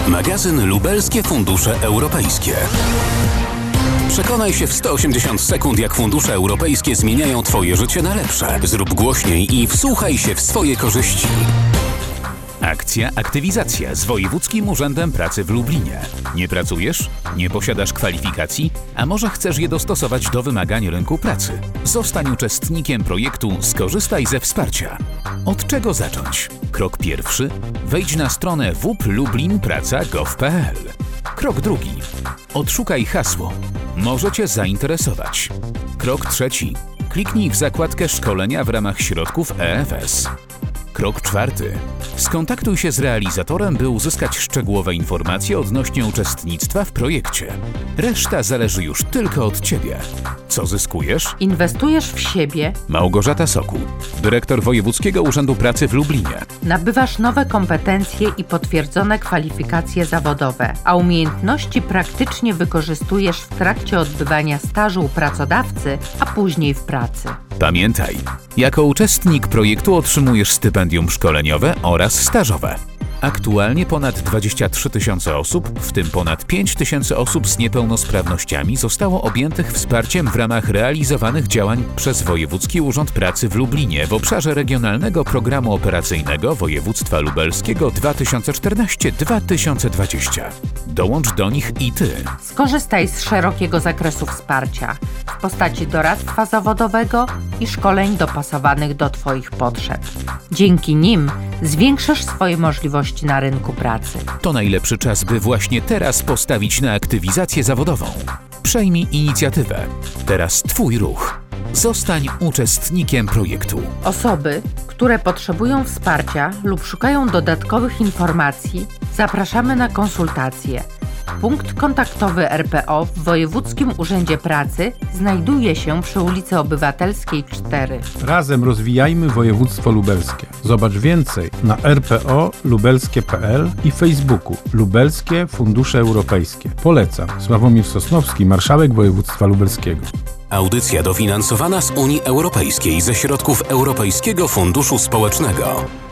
Magazyn Lubelskie Fundusze Europejskie. Przekonaj się w 180 sekund, jak fundusze europejskie zmieniają Twoje życie na lepsze. Zrób głośniej i wsłuchaj się w swoje korzyści. Akcja Aktywizacja z Wojewódzkim Urzędem Pracy w Lublinie. Nie pracujesz? Nie posiadasz kwalifikacji? A może chcesz je dostosować do wymagań rynku pracy? Zostań uczestnikiem projektu Skorzystaj ze wsparcia. Od czego zacząć? Krok pierwszy. Wejdź na stronę www.lublinpraca.gov.pl. Krok drugi. Odszukaj hasło. Może Cię zainteresować. Krok trzeci. Kliknij w zakładkę szkolenia w ramach środków EFS. Krok czwarty. Skontaktuj się z realizatorem, by uzyskać szczegółowe informacje odnośnie uczestnictwa w projekcie. Reszta zależy już tylko od Ciebie. Co zyskujesz? Inwestujesz w siebie. Małgorzata Sokół, dyrektor Wojewódzkiego Urzędu Pracy w Lublinie. Nabywasz nowe kompetencje i potwierdzone kwalifikacje zawodowe, a umiejętności praktycznie wykorzystujesz w trakcie odbywania stażu u pracodawcy, a później w pracy. Pamiętaj, jako uczestnik projektu otrzymujesz stypendium szkoleniowe oraz stażowe. Aktualnie ponad 23 000 osób, w tym ponad 5 000 osób z niepełnosprawnościami, zostało objętych wsparciem w ramach realizowanych działań przez Wojewódzki Urząd Pracy w Lublinie w obszarze Regionalnego Programu Operacyjnego Województwa Lubelskiego 2014-2020. Dołącz do nich i Ty. Skorzystaj z szerokiego zakresu wsparcia w postaci doradztwa zawodowego i szkoleń dopasowanych do Twoich potrzeb. Dzięki nim zwiększysz swoje możliwości na rynku pracy. To najlepszy czas, by właśnie teraz postawić na aktywizację zawodową. Przejmij inicjatywę. Teraz Twój ruch. Zostań uczestnikiem projektu. Osoby, które potrzebują wsparcia lub szukają dodatkowych informacji, zapraszamy na konsultacje. Punkt kontaktowy RPO w Wojewódzkim Urzędzie Pracy znajduje się przy ulicy Obywatelskiej 4. Razem rozwijajmy województwo lubelskie. Zobacz więcej na rpo.lubelskie.pl i Facebooku Lubelskie Fundusze Europejskie. Polecam. Sławomir Sosnowski, marszałek województwa lubelskiego. Audycja dofinansowana z Unii Europejskiej ze środków Europejskiego Funduszu Społecznego.